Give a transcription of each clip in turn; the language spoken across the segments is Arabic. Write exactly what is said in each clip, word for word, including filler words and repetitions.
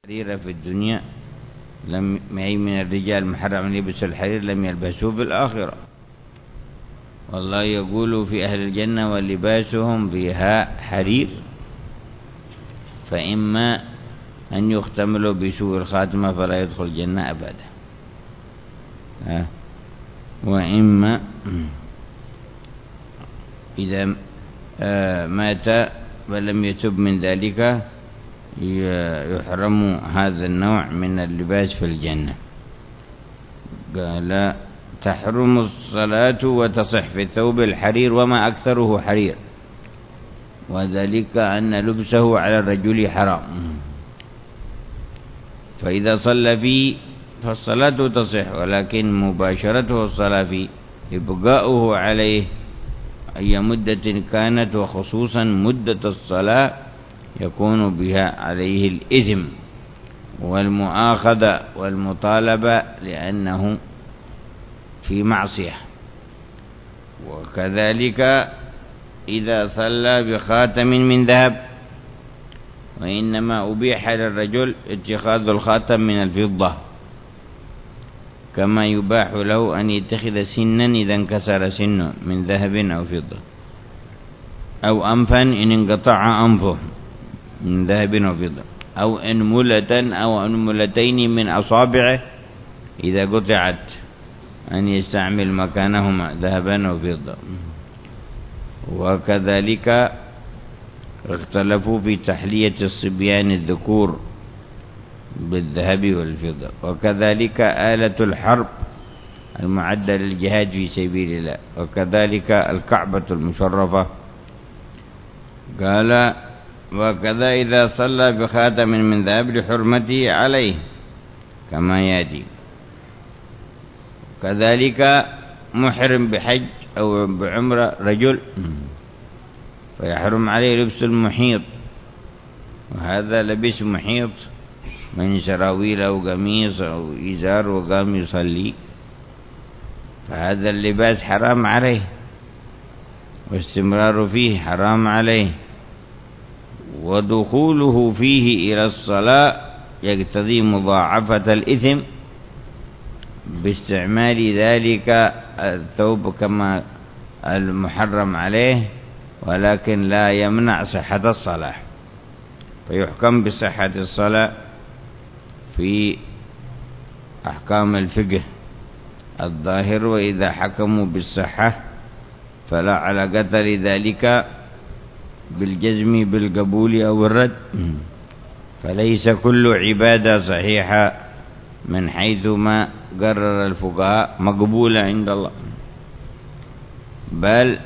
الحرير في الدنيا لم أي من الرجال محرم أن يلبس الحرير لم يلبسوه في الآخرة. والله يقول في أهل الجنة ولباسهم فيها حرير، فإما أن يختملوا بسوء الخاتمة فلا يدخل الجنة أبدا، وإما إذا مات ولم يتب من ذلك يحرم هذا النوع من اللباس في الجنة. قال تحرم الصلاة وتصح في الثوب الحرير وما أكثره حرير، وذلك أن لبسه على الرجل حرام، فإذا صلى فيه فالصلاة تصح، ولكن مباشرته الصلاة فيه إبقاؤه عليه أي مدة كانت، وخصوصا مدة الصلاة يكون بها عليه الإثم والمؤاخذة والمطالبة لأنه في معصية. وكذلك إذا صلى بخاتم من ذهب، وإنما أبيح للرجل اتخاذ الخاتم من الفضة، كما يباح له أن يتخذ سنا إذا انكسر سنه من ذهب أو فضة، أو أنفا إن انقطع أنفه من ذهب أو فضة، أو أنملة أو أنملتين من أصابعه إذا قطعت أن يستعمل مكانهما ذهبا أو فضة. وكذلك اختلفوا في تحلية الصبيان الذكور بالذهب والفضة، وكذلك آلة الحرب المعدة للجهاد في سبيل الله، وكذلك الكعبة المشرفة. قال وكذا إذا صلى بخاتم من ذهب لحرمته عليه كما يأتي. كذلك محرم بحج أو بعمرة رجل فيحرم عليه لبس المحيط، وهذا لبس محيط من سراويل أو قميص أو إزار وقام يصلي، فهذا اللباس حرام عليه، واستمرار فيه حرام عليه، ودخوله فيه إلى الصلاة يقتضي مضاعفة الإثم باستعمال ذلك الثوب كما المحرم عليه، ولكن لا يمنع صحة الصلاة، فيحكم بصحة الصلاة في أحكام الفقه الظاهر. وإذا حكموا بالصحة فلا علاقة لذلك بالجزم بالقبول أو الرد، فليس كل عبادة صحيحة من حيث ما قرر الفقهاء مقبولة عند الله، بل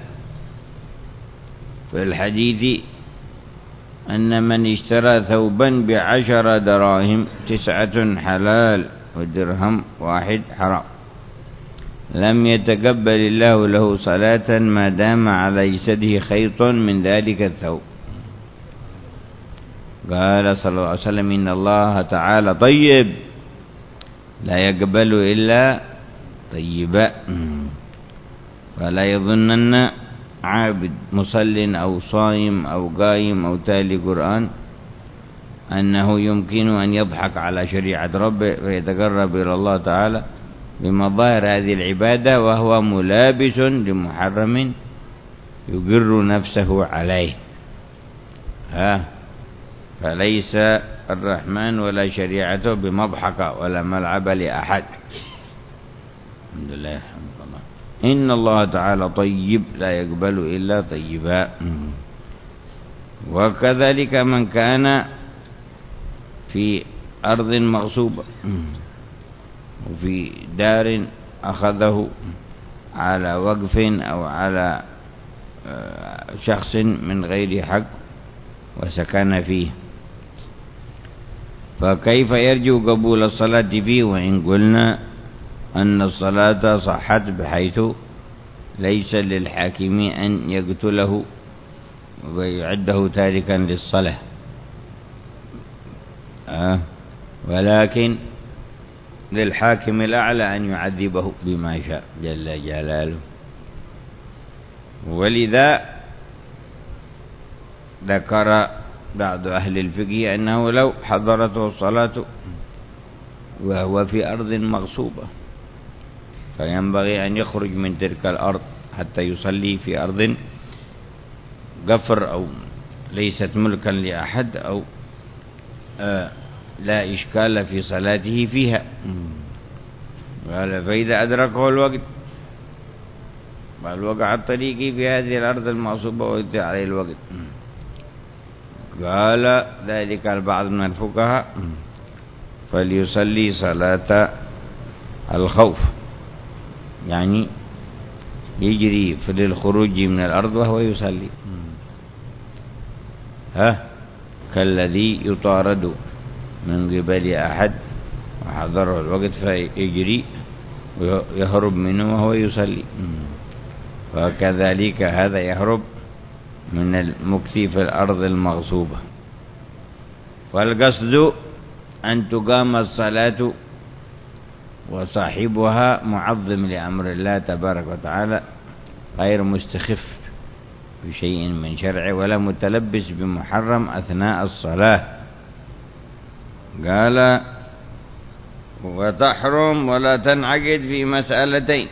في الحديث أن من اشترى ثوبا بعشر دراهم تسعة حلال ودرهم واحد حرام لم يتقبل الله له صلاة ما دام على جسده خيط من ذلك الثوب. قال صلى الله عليه وسلم إن الله تعالى طيب لا يقبل إلا طيبا، فلا يظنن عابد مصل أو صائم أو قائم أو تالي قرآن أنه يمكن أن يضحك على شريعة ربه ويتقرب إلى الله تعالى بمظاهر هذه العبادة وهو ملابس لمحرم يقر نفسه عليه. ها فليس الرحمن ولا شريعته بمضحكة ولا ملعب لأحد. الحمد لله الحمد لله. إن الله تعالى طيب لا يقبل إلا طيبا. وكذلك من كان في أرض مغصوبة وفي دار أخذه على وقف أو على شخص من غير حق وسكن فيه، فكيف يرجو قبول الصلاة فيه وإن قلنا أن الصلاة صحت بحيث ليس للحاكم أن يقتله ويعده تاركا للصلاة، آه ولكن للحاكم الأعلى أن يعذبه بما شاء جل جلاله. ولذا ذكر بعض أهل الفقه أنه لو حضرته الصلاة وهو في أرض مغصوبة فينبغي أن يخرج من تلك الأرض حتى يصلي في أرض غفر أو ليست ملكا لأحد أو آه لا إشكال في صلاته فيها. قال فإذا أدركه الوقت والوقع الطريقي في هذه الأرض المغصوبة ويدعي عليه الوقت، قال ذلك البعض من الفقهاء فليصلي صلاة الخوف، يعني يجري في الخروج من الأرض وهو يصلي، ها كالذي يطارد من قبل أحد وحضره الوقت فيجري ويهرب منه وهو يصلي، وكذلك هذا يهرب من المكث في الأرض المغصوبة. والقصد أن تقام الصلاة وصاحبها معظم لأمر الله تبارك وتعالى غير مستخف بشيء من شرعه ولا متلبس بمحرم أثناء الصلاة. قال وتحرم ولا تنعقد في مسألتين.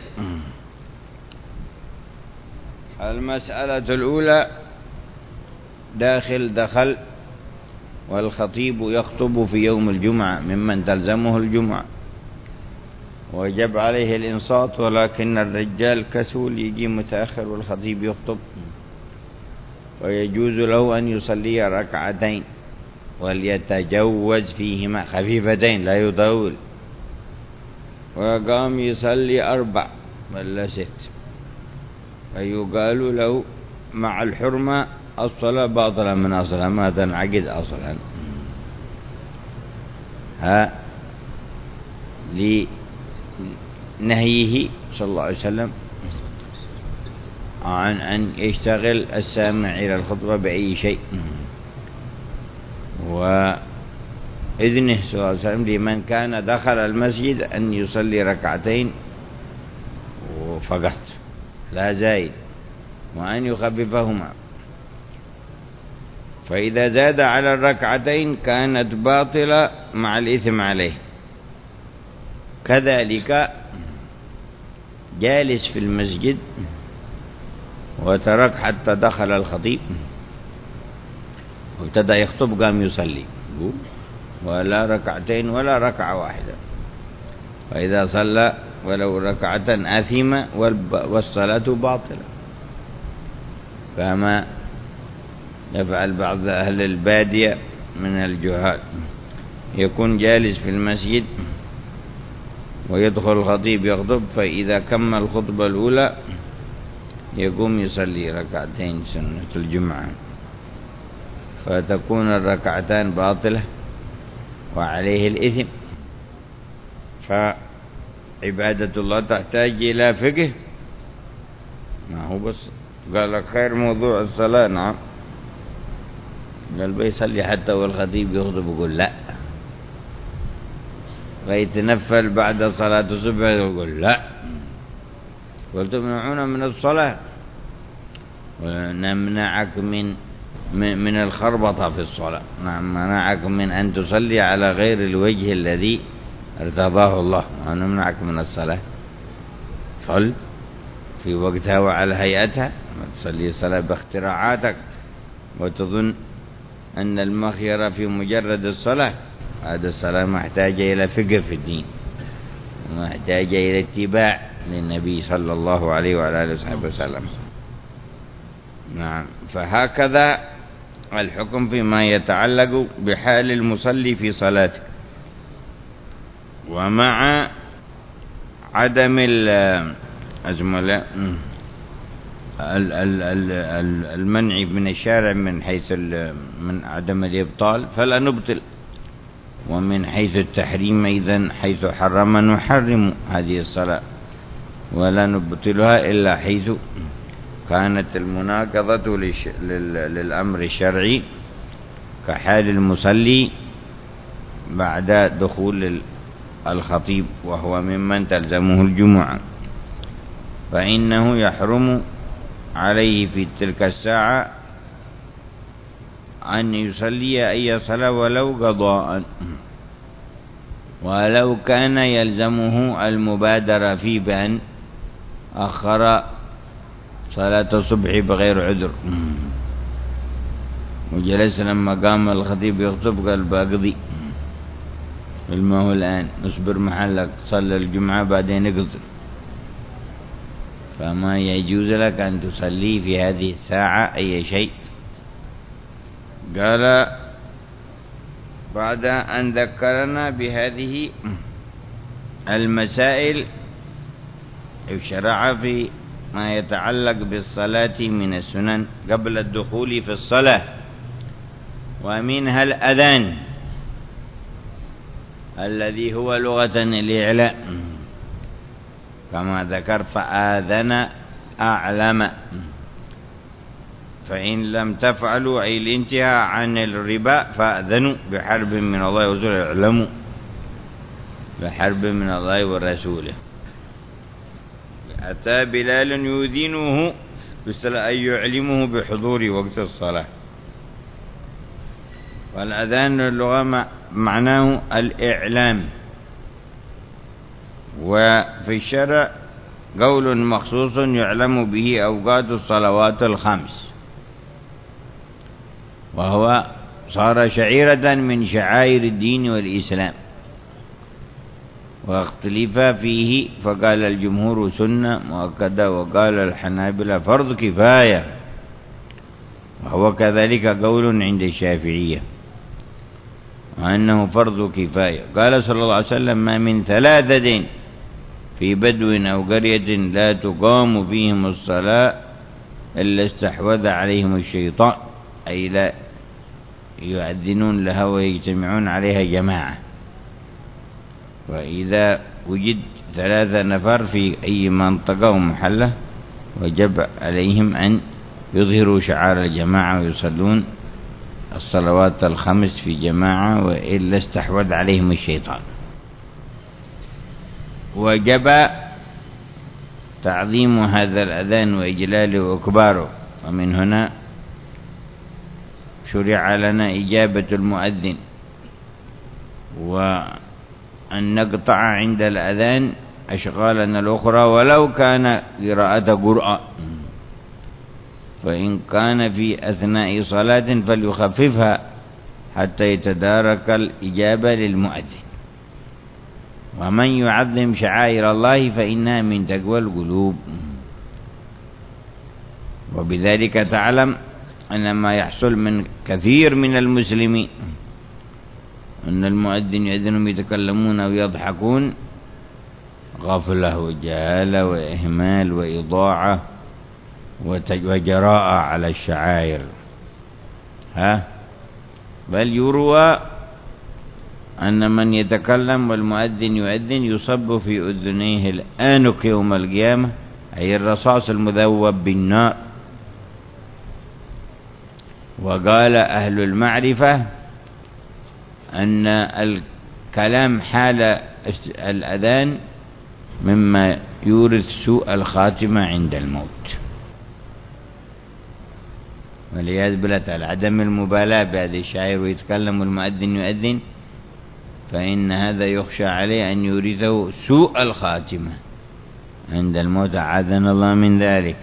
المسألة الأولى داخل دخل والخطيب يخطب في يوم الجمعة ممن تلزمه الجمعة وجب عليه الإنصات، ولكن الرجال كسول يجي متأخر والخطيب يخطب، ويجوز له أن يصلي ركعتين وليتجوز فيهما خفيفتين لا يطول، وقام يصلي أربع ولا ست فيقال له مع الحرمة الصلاة باطلة من أصلها ما تنعقد أصلا. ها لنهيه صلى الله عليه وسلم عن أن يشتغل السامع إلى الخطبة بأي شيء، وإذنه صلى الله عليه وسلم لمن كان دخل المسجد أن يصلي ركعتين فقط لا زايد وأن يخففهما، فإذا زاد على الركعتين كانت باطلة مع الإثم عليه. كذلك جالس في المسجد وترك حتى دخل الخطيب وابتدأ يخطب قام يصلي ولا ركعتين ولا ركعة واحدة، فإذا صلى ولو ركعة آثمة والصلاة باطلة، كما يفعل بعض أهل البادية من الجهال، يكون جالس في المسجد ويدخل الخطيب يخطب، فإذا كمل الخطبة الأولى يقوم يصلي ركعتين سنة الجمعة، فتكون الركعتان باطلة وعليه الإثم. فعبادة الله تحتاج إلى فقه، ما هو بس قال لك خير موضوع الصلاة، نعم قال بيصلي حتى والخطيب يخطب يقول لا، ويتنفل بعد صلاة الصبح يقول لا، قلت تمنعونا من الصلاة ونمنعك من من الخربطة في الصلاة، نعم منعك من أن تصلي على غير الوجه الذي ارتضاه الله، ونمنعك من الصلاة، صل في وقتها وعلى هيئتها، ما تصلي الصلاة باختراعاتك وتظن أن المخير في مجرد الصلاة. هذا الصلاة محتاجة إلى فقه في الدين، محتاجة إلى اتباع للنبي صلى الله عليه وعلى آله وصحبه وسلم. نعم، فهكذا الحكم فيما يتعلق بحال المصلي في صلاته، ومع عدم الأجمل المنع من الشارع من حيث من عدم الإبطال فلا نبطل، ومن حيث التحريم أيضا حيث حرم نحرم هذه الصلاة ولا نبطلها إلا حيث كانت المناقضة للأمر الشرعي كحال المصلي بعد دخول الخطيب وهو ممن تلزمه الجمعة، فإنه يحرم عليه في تلك الساعة أن يصلي أي صلاة ولو قضاء، ولو كان يلزمه المبادرة في بأن أخر صلاة الصبح بغير عذر، وجلس لما قام الخطيب يخطب قال بقضي ما هو الآن نصبر محلك صلى الجمعة بعدين يقضي، فما يجوز لك أن تصلي في هذه الساعة أي شيء. قال بعد أن ذكرنا بهذه المسائل شرع في ما يتعلق بالصلاة من السنن قبل الدخول في الصلاة، ومنها الأذان الذي هو لغة الإعلاء كما ذكر فآذن أعلم، فإن لم تفعلوا أي الانتهاء عن الربا فأذنوا بحرب من الله ورسوله، اعلموا بحرب من الله ورسوله. أتى بلال يؤذنه أي يعلمه بحضور وقت الصلاة. والأذان اللغة معناه الإعلام، وفي الشرع قول مخصوص يعلم به أوقات الصلوات الخمس، وهو صار شعيرة من شعائر الدين والإسلام، واختلف فيه فقال الجمهور سنة مؤكدة، وقال الحنابلة فرض كفاية، وهو كذلك قول عند الشافعية وأنه فرض كفاية. قال صلى الله عليه وسلم ما من ثلاثة في بدو أو قرية لا تقام فيهم الصلاة إلا استحوذ عليهم الشيطان، أي لا يؤذنون لها ويجتمعون عليها جماعة. وإذا وجد ثلاثة نفر في أي منطقة ومحلة وجب عليهم أن يظهروا شعار الجماعة ويصلون الصلوات الخمس في جماعة، وإلا استحوذ عليهم الشيطان. وجب تعظيم هذا الأذان وإجلاله وإكباره، ومن هنا شرع لنا إجابة المؤذن، وأن نقطع عند الأذان أشغالنا الأخرى ولو كان قراءة قرآن، فإن كان في أثناء صلاة فليخففها حتى يتدارك الإجابة للمؤذن. ومن يعظم شعائر الله فإنها من تقوى القلوب. وبذلك تعلم أن ما يحصل من كثير من المسلمين أن المؤذن يأذنهم يتكلمون أو يضحكون غفلة وجهالة وإهمال وإضاعة وجراءة على الشعائر. ها بل يروى أن من يتكلم والمؤذن يؤذن يصب في أذنيه الآنك يوم القيامة، أي الرصاص المذوب بالنار. وقال أهل المعرفة أن الكلام حال الأذان مما يورث سوء الخاتمة عند الموت، والعياذ بالله تعالى. عدم المبالاة بهذه الشعائر ويتكلم والمؤذن يؤذن، فإن هذا يخشى عليه أن يورثه سوء الخاتمة عند الموت، أعاذنا الله من ذلك.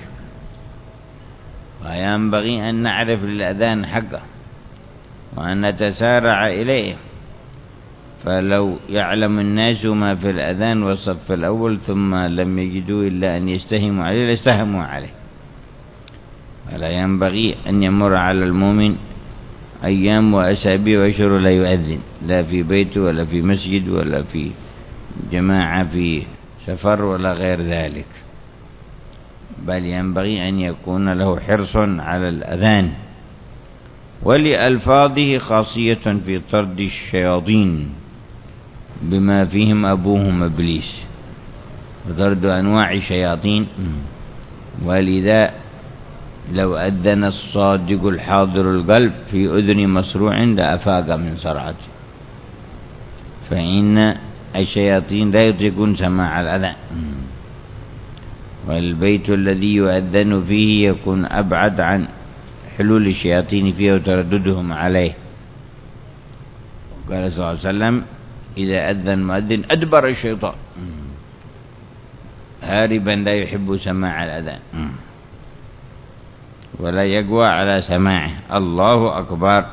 وينبغي أن نعرف للأذان حقه وأن نتسارع إليه، فلو يعلم الناس ما في الأذان والصف الأول ثم لم يجدوا إلا أن يستهموا عليه لاستهموا عليه. ولا ينبغي أن يمر على المؤمن أيام وأسابيع وأشهر لا يؤذن، لا في بيته ولا في مسجد ولا في جماعة في سفر ولا غير ذلك، بل ينبغي أن يكون له حرص على الأذان. ولألفاظه خاصية في طرد الشياطين بما فيهم أبوهم إبليس، وطرد أنواع الشياطين. ولذا لو أذن الصادق الحاضر القلب في أذن مسروع لأفاق من صرعته، فإن الشياطين لا يطيقون سماع الأذان. والبيت الذي يؤذن فيه يكون أبعد عن حلول الشياطين فيه وترددهم عليه. قال صلى الله عليه وسلم إذا أذن مؤذن أدبر الشيطان هاربا لا يحب سماع الأذان ولا يقوى على سماعه. الله أكبر.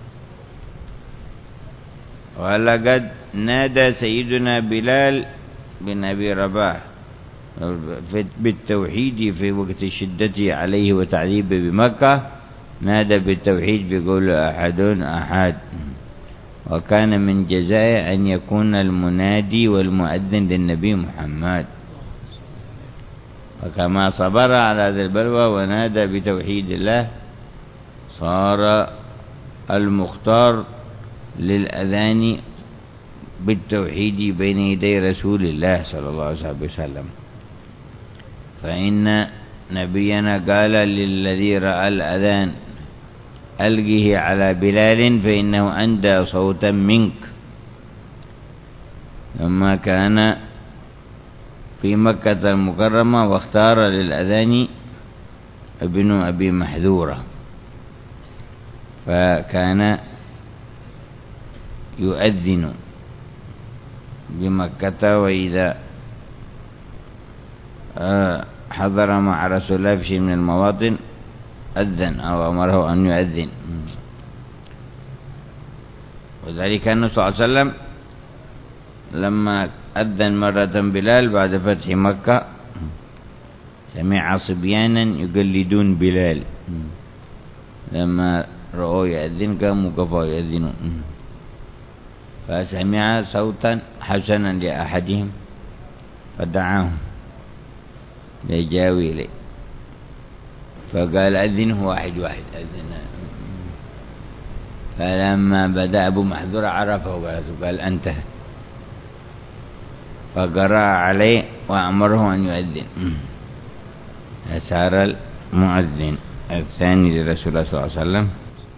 ولقد نادى سيدنا بلال بن أبي رباح بالتوحيد في وقت الشدة عليه وتعذيبه بمكة، نادى بالتوحيد بقول أحد أحد، وكان من جزائه أن يكون المنادي والمؤذن للنبي محمد. وكما صبر على هذا البلوى ونادى بتوحيد الله صار المختار للأذان بالتوحيد بين يدي رسول الله صلى الله عليه وسلم. فإن نبينا قال للذي رأى الأذان ألقه على بلال فإنه أندى صوتا منك. لما كان في مكة المكرمة واختار للأذان ابن أبي محذورة، فكان يؤذن بمكة، وإذا حضر مع رسول الله في شيء من المواطن أذن أو أمره أن يؤذن. وذلك أنه صلى الله عليه وسلم لما أذن مرة بلال بعد فتح مكة سمع صبيانا يقلدون بلال، لما رأوا يأذن قاموا كفوا يأذنون، فسمع صوتا حسنا لأحدهم فدعاهم ليجاوي إليه، فقال أذنه واحد واحد أذن. فلما بدأ أبو محذور عرفه وقال أنت، فقرأ عليه وأمره أن يؤذن. فصار المؤذن الثاني لرسول الله صلى الله عليه وسلم.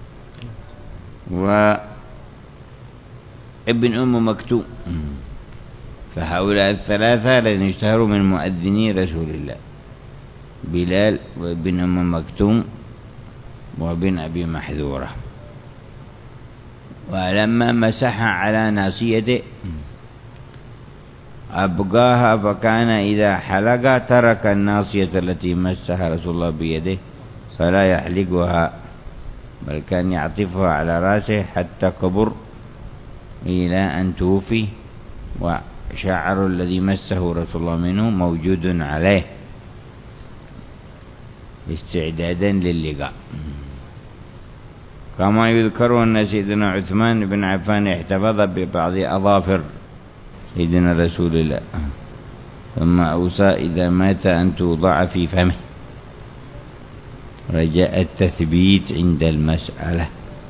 وابن أم مكتوم. فهؤلاء الثلاثة الذين اشتهروا من مؤذني رسول الله، بلال وابن أم مكتوم وابن أبي محذورة. ولما مسح على ناصيته أبقاها، فكان إذا حلق ترك الناصية التي مسها رسول الله بيده فلا يحلقها، بل كان يعطفها على رأسه حتى كبر إلى أن توفي، وشعر الذي مسه رسول الله منه موجود عليه استعدادا للقاء. كما يذكر أن سيدنا عثمان بن عفان احتفظ ببعض أظافر سيدنا رسول الله، ثم أوصى إذا مات أن توضع في فمه رجاء التثبيت عند المسألة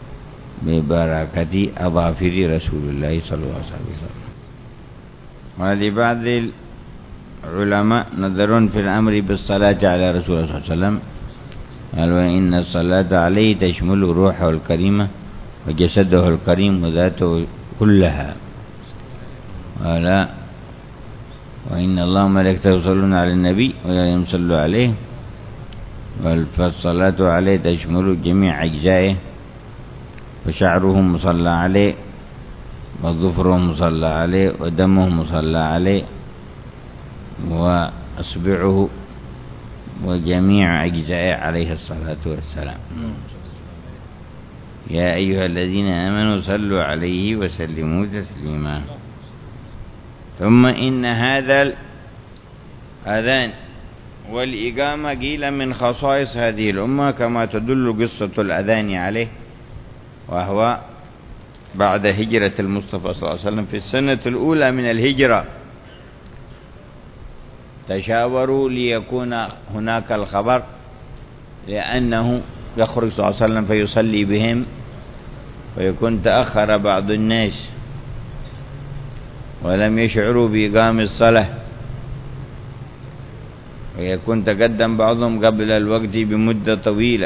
ببركة أظافر رسول الله صلى الله عليه وسلم. ولبعض العلماء نظر في الأمر بالصلاة على رسول الله صلى الله عليه وسلم، قال وإن الصلاة عليه تشمل روحه الكريمة وجسده الكريم وذاته كلها. قال وإن الله وملائكته يصلون على النبي ولا يصلوا عليه، فالصلاة عليه تشمل جميع أجزائه، فشعره مصلى عليه، وظفره مصلى عليه، ودمه مصلى عليه، وأصبعه، وجميع أجزائه عليه الصلاة والسلام. يا أيها الذين آمنوا صلوا عليه وسلموا تسليما. ثم إن هذا الأذان والإقامة قيل من خصائص هذه الأمة، كما تدل قصة الأذان عليه، وهو بعد هجرة المصطفى صلى الله عليه وسلم في السنة الأولى من الهجرة تشاوروا ليكون هناك الخبر، لأنه يخرج صلى الله عليه وسلم فيصلي بهم، فيكون تأخر بعض الناس ولم يشعروا بإقام الصلاة، ويكون تقدم بعضهم قبل الوقت بمدة طويلة،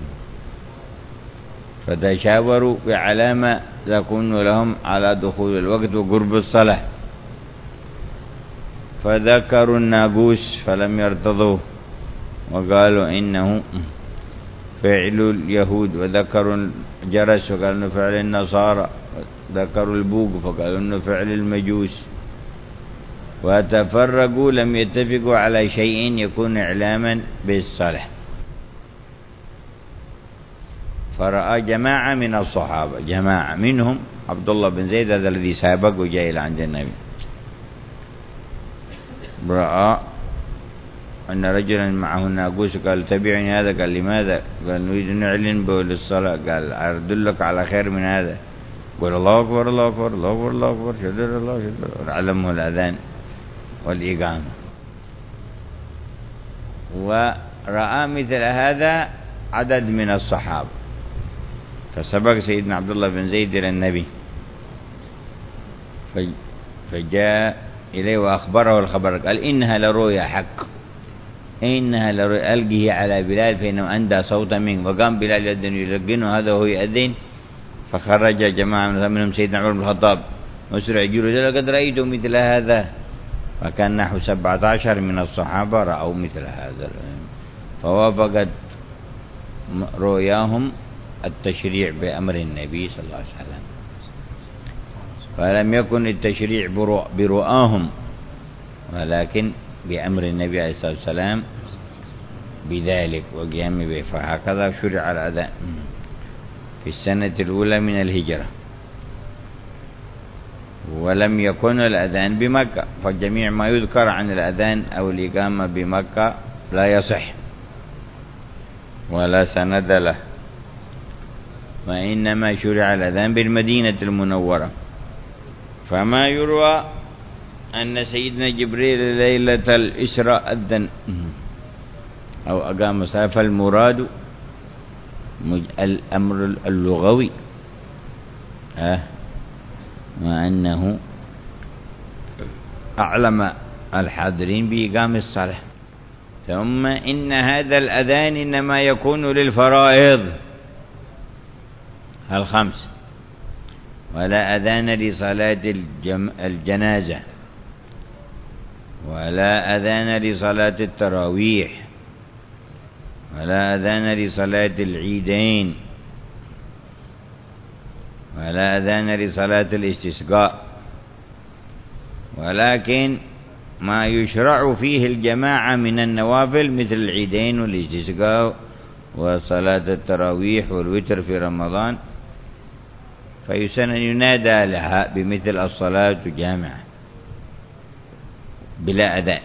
فتشاوروا بعلامة تكون لهم على دخول الوقت وقرب الصلاة، فذكروا الناقوس فلم يرتضوا، وقالوا إنه فعل اليهود، وذكروا الجرس فقالوا إنه فعل النصارى، ذكروا البوق فقالوا إنه فعل المجوس، وتفرقوا لم يتفقوا على شيء يكون إعلاما بالصلاة. فرأى جماعة من الصحابة، جماعة منهم عبد الله بن زيد هذا الذي سابق وجاء إلى عند النبي، رأى أن رجلا معه ناقوس قال تبعني هذا، قال لماذا؟ قال نريد أن نعلن به للصلاة، قال أدلك على خير من هذا، قال الله أكبر الله أكبر الله أكبر الله أكبر شهد الله شهد، علمه الأذان والإقامة. ورأى مثل هذا عدد من الصحابة، فسبق سيدنا عبد الله بن زيد إلى النبي فجاء إليه وأخبره الخبر، قال إنها لرؤيا حق، إنها لرؤيا، ألقه على بلال فإنه أندى صوتا منه. وقام بلال يدن يلقنه هذا وهو يأذن، فخرج جماعة منهم سيدنا عمر بن الخطاب مسرع يقول لقد رأيت مثل هذا، فكان نحو سبعة عشر من الصحابة رأوا مثل هذا، فوافقت رؤياهم التشريع بأمر النبي صلى الله عليه وسلم، فلم يكن التشريع برؤاهم ولكن بأمر النبي عليه الصلاة والسلام بذلك وقيام به. فهكذا شرع الأذان في السنة الأولى من الهجرة، ولم يكن الأذان بمكة، فجميع ما يذكر عن الأذان أو الإقامة بمكة لا يصح ولا سند له، وإنما شرع الأذان بالمدينة المنورة. فما يروى أن سيدنا جبريل ليلة الإسراء أذن أو أقام الصلاة، فالمراد الأمر اللغوي أه وأنه أعلم الحاضرين بإقام الصلاة. ثم إن هذا الأذان إنما يكون للفرائض الخمس، ولا أذان لصلاة الجم... الجنازة، ولا أذان لصلاة التراويح، ولا أذان لصلاة العيدين، ولا أذان لصلاة الاستسقاء، ولكن ما يشرع فيه الجماعة من النوافل مثل العيدين والاستسقاء وصلاة التراويح والوتر في رمضان، فيسن ينادى لها بمثل الصلاة جامعة بلا أذان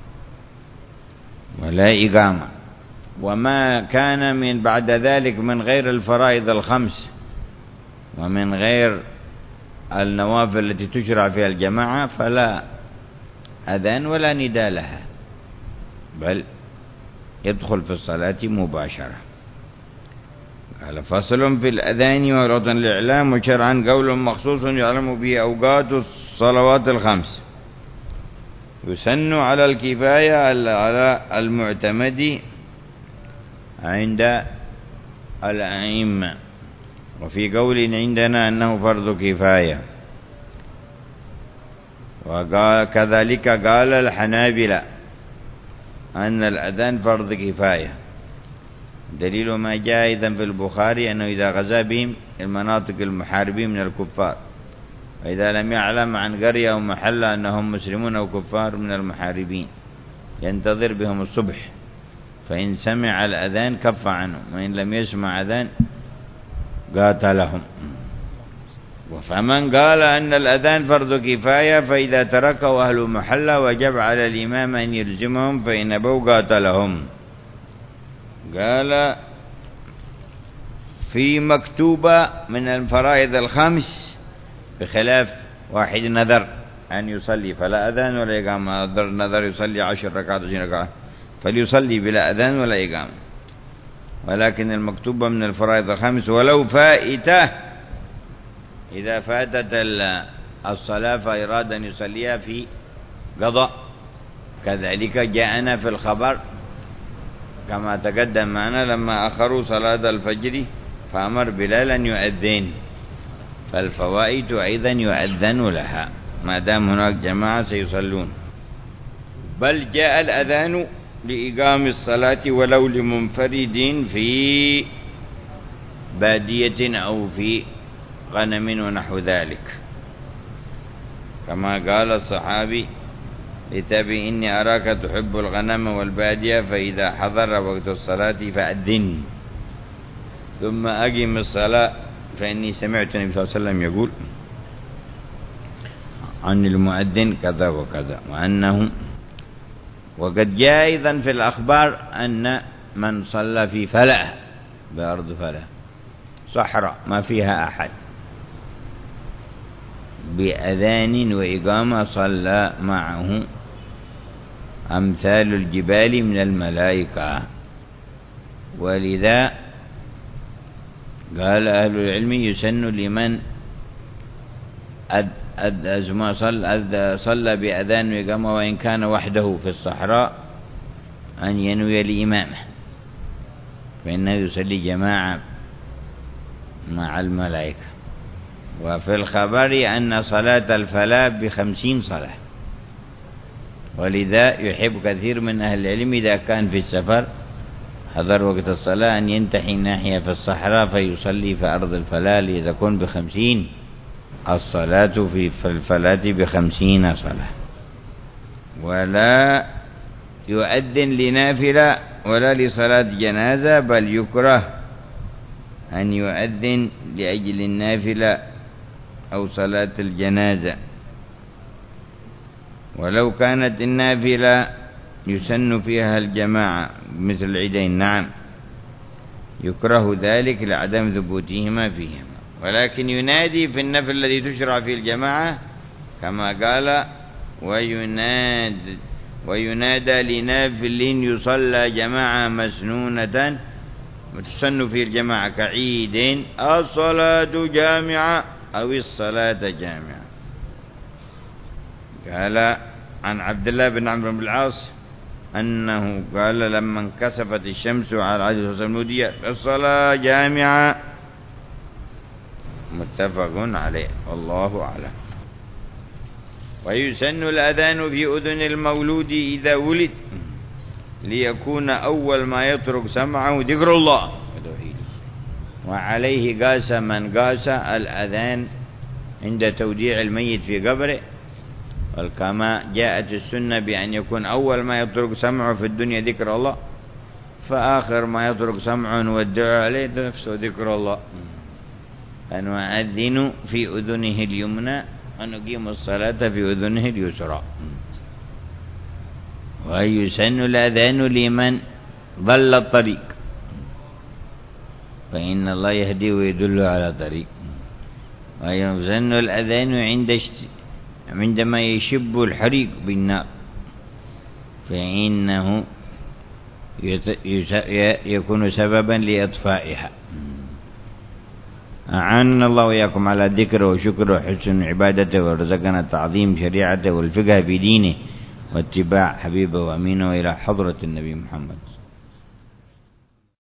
ولا إقامة. وما كان من بعد ذلك من غير الفرائض الخمس ومن غير النوافل التي تشرع فيها الجماعة فلا أذان ولا نداء لها، بل يدخل في الصلاة مباشرة. قال فصل في الأذان ولغة الإعلام، وشرعا قول مخصوص يعلم به أوقات الصلوات الخمس، يسن على الكفاية على المعتمد عند الأئمة، وفي قول عندنا أنه فرض كفاية، وكذلك قال الحنابلة أن الأذان فرض كفاية. دليل ما جاء أيضا في البخاري أنه إذا غزا بهم المناطق المحاربين من الكفار، وإذا لم يعلم عن قرية أو محلة أنهم مسلمون أو كفار من المحاربين ينتظر بهم الصبح، فإن سمع الأذان كف عنهم، وإن لم يسمع أذان قاتلهم. فمن قال أن الأذان فرض كفاية فإذا تركه أهل محلة وجب على الإمام أن يلزمهم، فإن أبوا قاتلهم. قال في مكتوبة من الفرائض الخمس بخلاف واحد نذر أن يصلي فلا أذان ولا إقامة، نذر يصلي عشر ركعات عشرين ركعة فليصلي بلا أذان ولا إقامة. ولكن المكتوبة من الفرائض الخمس ولو فائتة، إذا فاتت الصلاة فإراد أن يصليها في قضاء. كذلك جاءنا في الخبر كما تقدم معنا لما أخروا صلاة الفجر فأمر بلال أن يؤذن، فالفوائد أيضا يؤذن لها ما دام هناك جماعة سيصلون. بل جاء الأذان لإقام الصلاة ولو لمنفرد في بادية أو في غنم ونحو ذلك، كما قال الصحابي لتبي إني أراك تحب الغنم والبادية فإذا حضر وقت الصلاة فأذن ثم أقم الصلاة فإني سمعت النبي صلى الله عليه وسلم يقول عن المؤذن كذا وكذا. وأنه وقد جاء أيضا في الأخبار أن من صلى في فلأ بأرض فلأ صحراء ما فيها أحد بأذان وإقامة صلى معه أمثال الجبال من الملائكة. ولذا قال أهل العلم يسن لمن أد أد صلى, صلى بأذان وإقامة وإن كان وحده في الصحراء أن ينوي الإمامة، فإنه يصلي جماعة مع الملائكة. وفي الخبر أن صلاة الفلاة بخمسين صلاة، ولذا يحب كثير من أهل العلم إذا كان في السفر حضر وقت الصلاة أن ينتحي ناحية في الصحراء فيصلي في أرض الفلاة لتكون بخمسين الصلاة في الفلاة بخمسين صلاة. ولا يؤذن لنافلة ولا لصلاة جنازة، بل يكره أن يؤذن لأجل النافلة أو صلاة الجنازة. ولو كانت النافلة يسن فيها الجماعة مثل العيدين نعم يكره ذلك لعدم ثبوتهما فيهما، ولكن ينادي في النفل الذي تشرع فيه الجماعة كما قال وينادى, وينادى لنافل يصلى جماعة مسنونة وتسن فيه الجماعة كعيد الصلاة جامعة أو الصلاة جامعة. قال عن عبد الله بن عمرو بن العاص أنه قال لما انكسفت الشمس على عهد الرسول الصلاة جامعة، متفق عليه والله أعلم. ويسن الأذان في أذن المولود إذا ولد ليكون أول ما يترك سمعه ذكر الله، وعليه قاس من قاس الأذان عند توديع الميت في قبره، وكما جاءت السنة بأن يكون أول ما يترك سمعه في الدنيا ذكر الله، فآخر ما يترك سمعه والدعاء عليه نفسه ذكر الله. فنؤذن في أذنه اليمنى ونقيم الصلاة في أذنه اليسرى. ويسن الأذان لمن ضل الطريق فإن الله يهدي ويدل على طريق. ويسن الأذان عند عندما يشب الحريق بالنار فإنه يكون سببا لإطفائها. أعاننا الله وإياكم على ذكره وشكره وحسن عبادته ورزقنا تعظيم شريعته والفقه في دينه واتباع حبيبه وأمينه إلى حضرة النبي محمد.